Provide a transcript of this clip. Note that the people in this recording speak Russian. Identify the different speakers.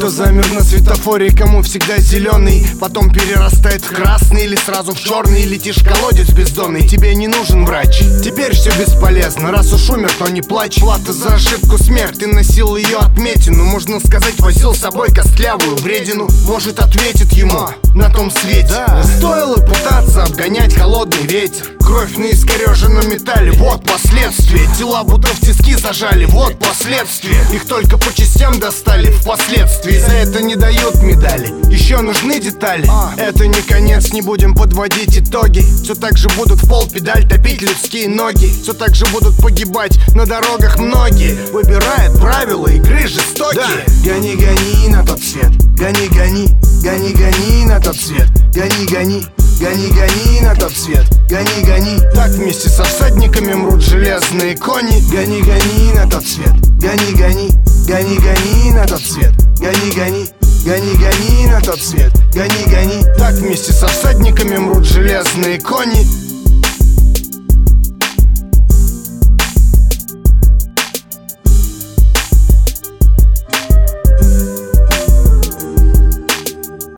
Speaker 1: Кто замер на светофоре, кому всегда зеленый, потом перерастает в красный или сразу в черный. Летишь в колодец бездонный, тебе не нужен врач. Теперь все бесполезно, раз уж умер, то не плачь. Плата за ошибку смерть, ты носил ее отметину. Можно сказать, возил с собой костлявую вредину. Может, ответит ему на том свете. Стоило пытаться обгонять холодный ветер. Кровь на искореженном металле, вот последствия. Тела будто в тиски зажали, вот последствия. Их только по частям достали впоследствии. За это не дают медали, еще нужны детали. Это не конец, не будем подводить итоги. Все так же будут в пол педаль топить людские ноги. Все так же будут погибать на дорогах многие. Выбирают правила игры жестокие. Гони, гони на тот свет, гони, гони, гони, гони на тот свет, гони, гони. Гони, гони на тот свет, гони, гони. Так вместе со всадниками мрут железные кони. Гони, гони на тот свет, гони, гони, гони, гони на тот свет, гони, гони. Гони, гони на тот свет, гони, гони. Так вместе со всадниками мрут железные кони.